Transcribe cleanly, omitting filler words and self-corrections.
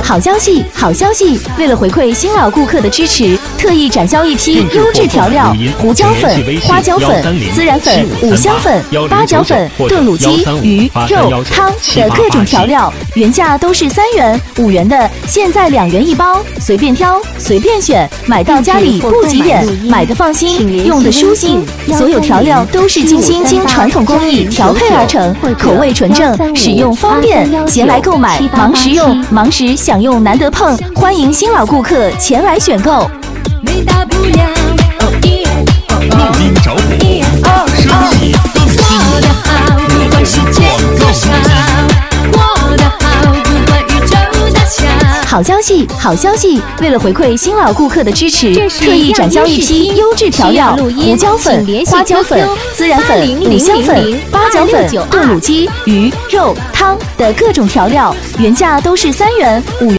好消息，好消息！为了回馈新老顾客的支持，特意展销一批优质调料：胡椒粉、花椒粉、孜然粉、五香粉、八角粉、炖卤鸡、鱼、肉、汤的各种调料，原价都是3元、5元的，现在2元一包，随便挑，随便选，买到家里不急眼，买的放心，用的舒心。所有调料都是精心经传统工艺调配而成，口味纯正，使用方便，闲来购买，忙时用，忙时享用难得碰。欢迎新老顾客前来选购。 没大不了， 录音找我，生意更过得好，不管世界多少，过得好，不管宇宙大小。 好消息，好消息！为了回馈新老顾客的支持，特意展销一批优质调料：胡椒粉、花椒粉、孜然粉、五香粉、八角粉、炖卤鸡、鱼、肉、汤的各种调料，原价都是3元、5元。